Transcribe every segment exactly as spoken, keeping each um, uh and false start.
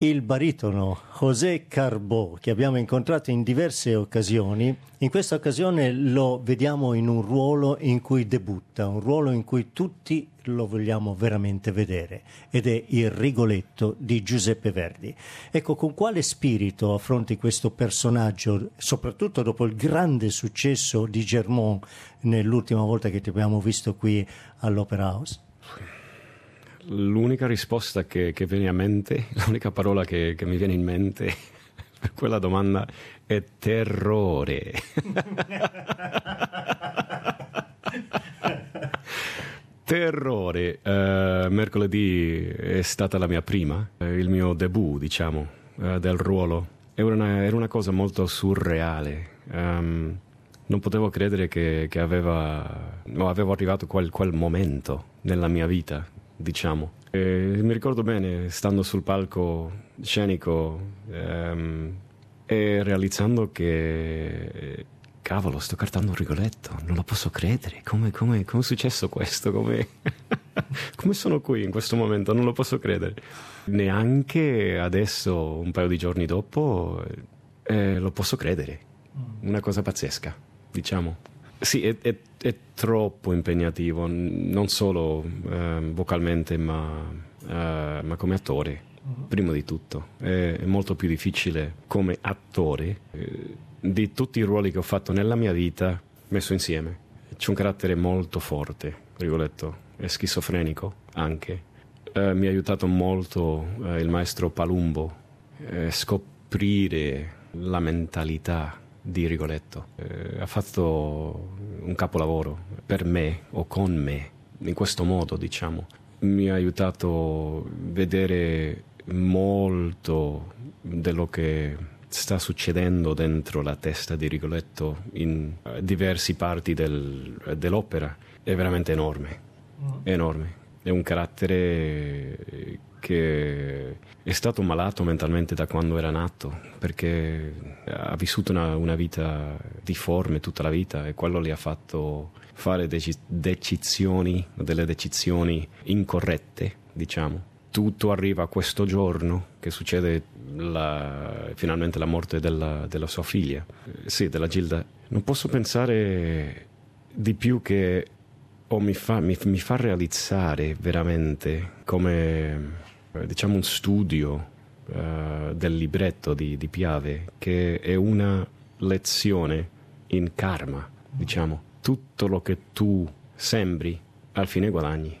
Il baritono José Carbó, che abbiamo incontrato in diverse occasioni, in questa occasione lo vediamo in un ruolo in cui debutta, un ruolo in cui tutti lo vogliamo veramente vedere, ed è il Rigoletto di Giuseppe Verdi. Ecco, con quale spirito affronti questo personaggio, soprattutto dopo il grande successo di Germont nell'ultima volta che ti abbiamo visto qui all'Opera House? L'unica risposta che, che viene a mente, l'unica parola che, che mi viene in mente per quella domanda è terrore. Terrore. Uh, mercoledì è stata la mia prima, uh, il mio debut, diciamo, uh, del ruolo. Era una, era una cosa molto surreale. Um, non potevo credere che, che aveva, no, avevo arrivato quel, quel momento nella mia vita, diciamo. E mi ricordo bene, stando sul palco scenico um, e realizzando che... Cavolo, sto cantando un Rigoletto, non lo posso credere, come, come, come è successo questo, come, come sono qui in questo momento, non lo posso credere. Neanche adesso, un paio di giorni dopo, eh, lo posso credere, una cosa pazzesca, diciamo. Sì, è, è, è troppo impegnativo, non solo eh, vocalmente, ma, eh, ma come attore, prima di tutto. È, è molto più difficile come attore eh, di tutti i ruoli che ho fatto nella mia vita messo insieme. C'è un carattere molto forte, Rigoletto, è schizofrenico anche. Eh, mi ha aiutato molto eh, il maestro Palumbo a eh, scoprire la mentalità di Rigoletto. Eh, ha fatto un capolavoro per me o con me, in questo modo, diciamo. Mi ha aiutato a vedere molto dello che sta succedendo dentro la testa di Rigoletto in diverse parti del, dell'opera. È veramente enorme, enorme. È un carattere che è stato malato mentalmente da quando era nato, perché ha vissuto una, una vita difforme tutta la vita, e quello gli ha fatto fare deci- decisioni, delle decisioni incorrette, diciamo. Tutto arriva a questo giorno che succede la, finalmente la morte della, della sua figlia, eh, sì, della Gilda. Non posso pensare di più che o mi fa, mi, mi fa realizzare veramente come, eh, diciamo, un studio uh, del libretto di, di Piave, che è una lezione in karma, diciamo. Tutto lo che tu sembri al fine guadagni.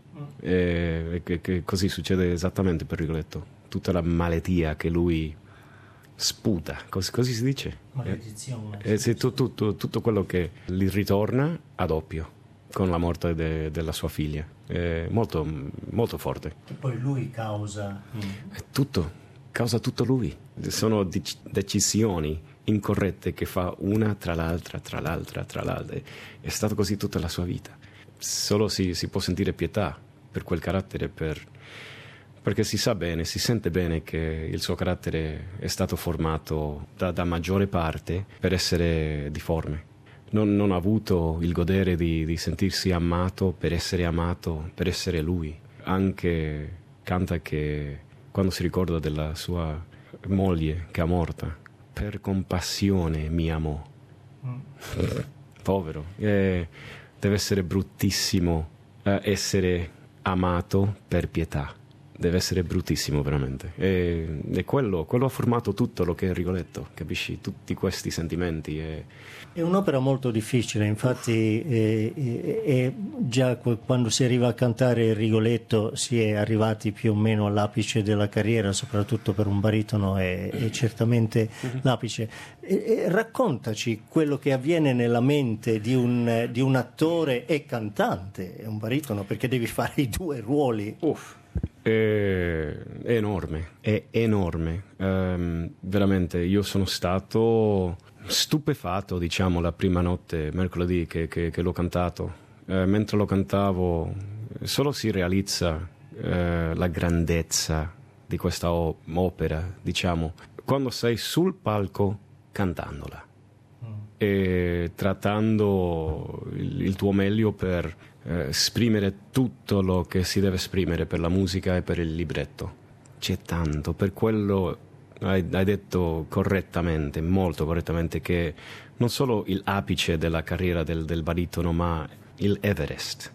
E che, che così succede esattamente per Rigoletto. Tutta la maletia che lui sputa, così, così si dice, maledizione, eh, eh, sì, tu, tu, tu, tutto quello che gli ritorna a doppio con la morte de, della sua figlia. È molto, molto forte. E poi lui causa è tutto, causa tutto lui. Sono dec- decisioni incorrette che fa una tra l'altra, tra l'altra, tra l'altra. È stato così tutta la sua vita. Solo si, si può sentire pietà per quel carattere, per, perché si sa bene, si sente bene che il suo carattere è stato formato da, da maggiore parte per essere difforme. Non, non ha avuto il godere di, di sentirsi amato per essere amato, per essere lui. Anche canta che quando si ricorda della sua moglie che è morta, per compassione mi amò. Mm. Povero. Eh, deve essere bruttissimo eh, essere amato per pietà. Deve essere bruttissimo veramente. E, e quello, quello ha formato tutto lo che è Rigoletto, capisci? Tutti questi sentimenti. E... È un'opera molto difficile, infatti eh, eh, già quando si arriva a cantare Rigoletto si è arrivati più o meno all'apice della carriera, soprattutto per un baritono è, è certamente l'apice. E, e raccontaci quello che avviene nella mente di un, di un attore e cantante, un baritono, perché devi fare i due ruoli. Uff. È, è enorme, è enorme, um, veramente. Io sono stato stupefatto, diciamo, la prima notte, mercoledì, che, che, che l'ho cantato. Uh, mentre lo cantavo, solo si realizza uh, la grandezza di questa o- opera, diciamo, quando sei sul palco cantandola mm. e trattando il, il tuo meglio per esprimere tutto lo che si deve esprimere per la musica e per il libretto. c'è tanto, per quello hai, hai detto correttamente, molto correttamente, che non solo il apice della carriera del, del baritono, ma il Everest.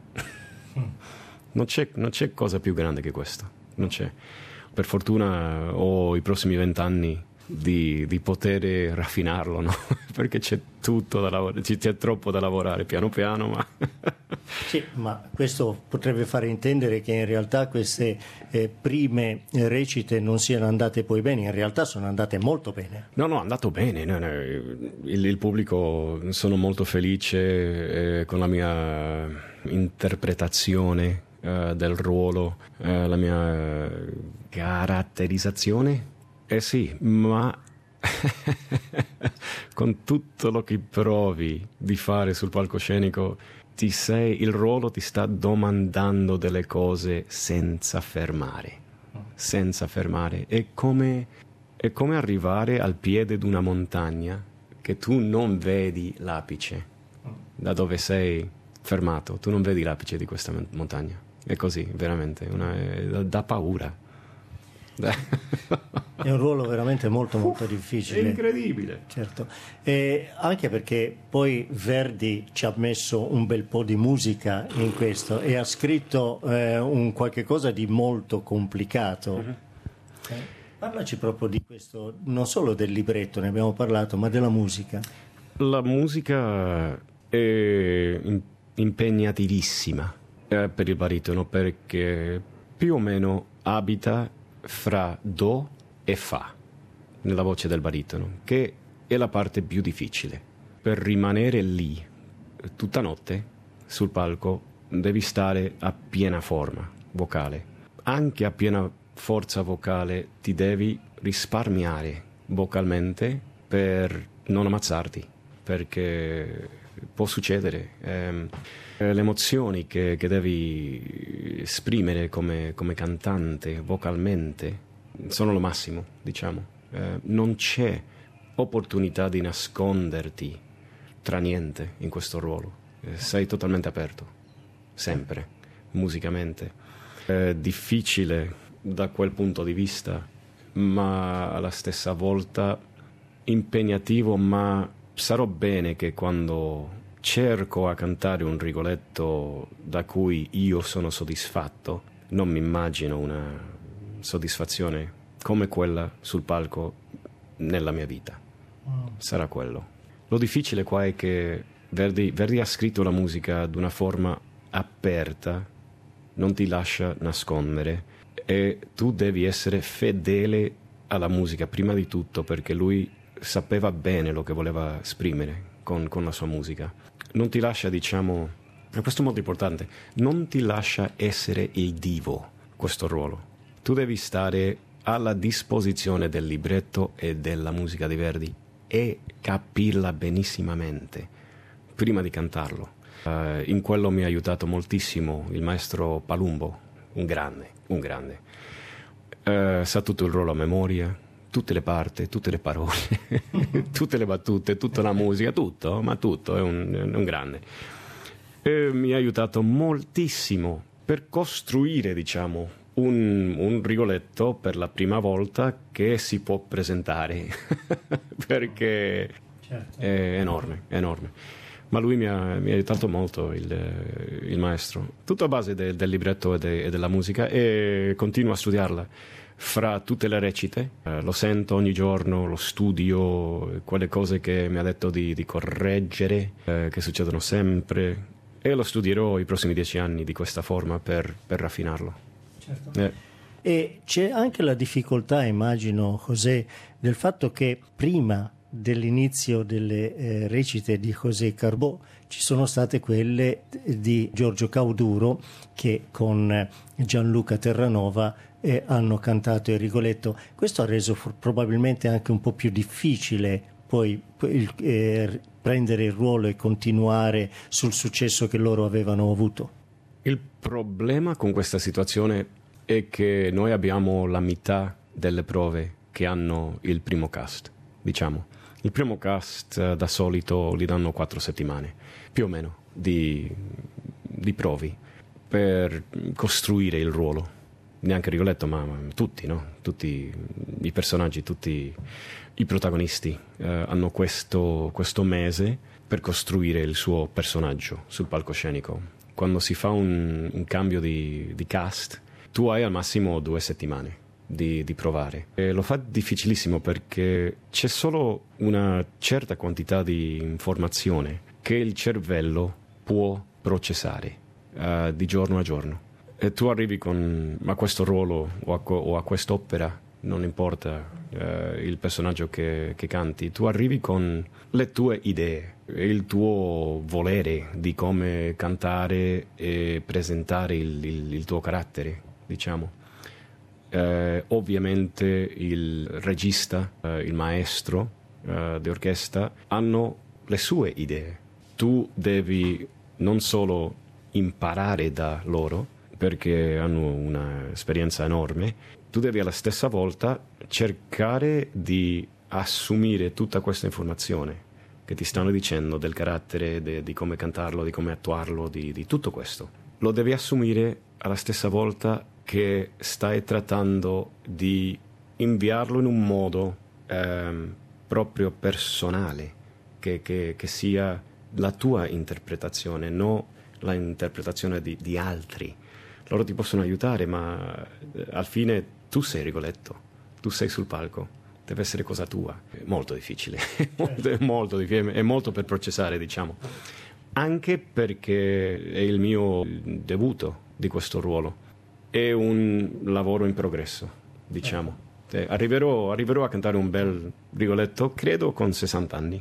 Non c'è, non c'è cosa più grande che questo, non c'è. Per fortuna ho i prossimi vent'anni di, di poter raffinarlo, no? Perché c'è tutto da lavorare, c'è troppo da lavorare piano piano, ma... Sì, ma questo potrebbe fare intendere che in realtà queste eh, prime recite non siano andate poi bene, in realtà sono andate molto bene. No, no, è andato bene, no, no. Il, il pubblico, sono molto felice eh, con la mia interpretazione eh, del ruolo, eh, la mia caratterizzazione. Eh sì, ma con tutto lo che provi di fare sul palcoscenico, ti sei, il ruolo ti sta domandando delle cose senza fermare, senza fermare. È come, è come arrivare al piede di una montagna che tu non vedi l'apice, da dove sei fermato, tu non vedi l'apice di questa montagna. È così, veramente, una, è, dà paura. È un ruolo veramente molto molto difficile. È incredibile. Certo. E anche perché poi Verdi ci ha messo un bel po' di musica in questo e ha scritto eh, un qualche cosa di molto complicato. Uh-huh. Eh, parlaci proprio di questo, non solo del libretto, ne abbiamo parlato, ma della musica. La musica è impegnativissima eh, per il baritono, perché più o meno abita fra do e fa nella voce del baritono, che è la parte più difficile. Per rimanere lì tutta notte sul palco devi stare a piena forma vocale, anche a piena forza vocale ti devi risparmiare vocalmente per non ammazzarti, perché può succedere. Eh, le emozioni che, che devi esprimere come, come cantante vocalmente sono lo massimo, diciamo. Eh, non c'è opportunità di nasconderti tra niente in questo ruolo. Eh, sei totalmente aperto, sempre, musicamente. È difficile da quel punto di vista, ma alla stessa volta impegnativo, ma sarò bene che quando cerco a cantare un Rigoletto da cui io sono soddisfatto, non mi immagino una soddisfazione come quella sul palco nella mia vita. Sarà quello. Lo difficile qua è che Verdi, Verdi ha scritto la musica di una forma aperta, non ti lascia nascondere, e tu devi essere fedele alla musica prima di tutto, perché lui sapeva bene lo che voleva esprimere con, con la sua musica. Non ti lascia, diciamo, e questo è molto importante, non ti lascia essere il divo, questo ruolo. Tu devi stare alla disposizione del libretto e della musica di Verdi e capirla benissimamente prima di cantarlo. Uh, in quello mi ha aiutato moltissimo il maestro Palumbo, un grande, un grande. Uh, sa tutto il ruolo a memoria, tutte le parti, tutte le parole, tutte le battute, tutta la musica, tutto, ma tutto, è un, è un grande. E mi ha aiutato moltissimo per costruire, diciamo, un, un Rigoletto per la prima volta che si può presentare, perché certo. È enorme, è enorme. Ma lui mi ha, mi ha aiutato molto, il, il maestro, tutto a base de, del libretto e, de, e della musica, e continuo a studiarla. Fra tutte le recite, eh, lo sento ogni giorno, lo studio, quelle cose che mi ha detto di, di correggere, eh, che succedono sempre, e lo studierò i prossimi dieci anni di questa forma per, per raffinarlo. Certo. Eh. E c'è anche la difficoltà, immagino, José, del fatto che prima dell'inizio delle eh, recite di José Carbó ci sono state quelle di Giorgio Cauduro, che con Gianluca Terranova eh, hanno cantato il Rigoletto. Questo ha reso for- probabilmente anche un po' più difficile poi il, eh, prendere il ruolo e continuare sul successo che loro avevano avuto. Il problema con questa situazione è che noi abbiamo la metà delle prove che hanno il primo cast, diciamo. Il primo cast eh, da solito gli danno quattro settimane, più o meno, di, di provi per costruire il ruolo. neanche Rigoletto, ma, ma tutti, no? Tutti i personaggi, tutti i protagonisti eh, hanno questo, questo mese per costruire il suo personaggio sul palcoscenico. Quando si fa un, un cambio di, di cast, tu hai al massimo due settimane di, di provare. E lo fa difficilissimo perché c'è solo una certa quantità di informazione che il cervello può processare uh, di giorno a giorno. E tu arrivi con, a questo ruolo o a, o a quest'opera, non importa uh, il personaggio che, che canti, tu arrivi con le tue idee, il tuo volere di come cantare e presentare il, il, il tuo carattere, diciamo. Eh, ovviamente il regista, eh, il maestro eh, di orchestra hanno le sue idee. Tu devi non solo imparare da loro, perché hanno un'esperienza enorme, tu devi alla stessa volta cercare di assumere tutta questa informazione che ti stanno dicendo del carattere, de, di come cantarlo, di come attuarlo, di, di tutto questo. Lo devi assumere alla stessa volta che stai trattando di inviarlo in un modo ehm, proprio personale, che, che, che sia la tua interpretazione, non la interpretazione di, di altri. Loro ti possono aiutare, ma eh, al fine tu sei Rigoletto, tu sei sul palco, deve essere cosa tua. È molto difficile, è molto difficile, è molto per processare, diciamo. Anche perché è il mio debutto di questo ruolo. È un lavoro in progresso, diciamo. Eh, arriverò, arriverò a cantare un bel Rigoletto, credo, con sessanta anni.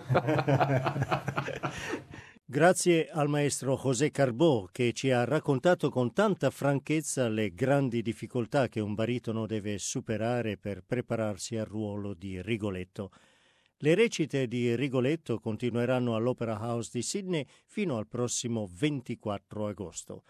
Grazie al maestro José Carbó, che ci ha raccontato con tanta franchezza le grandi difficoltà che un baritono deve superare per prepararsi al ruolo di Rigoletto. Le recite di Rigoletto continueranno all'Opera House di Sydney fino al prossimo ventiquattro agosto.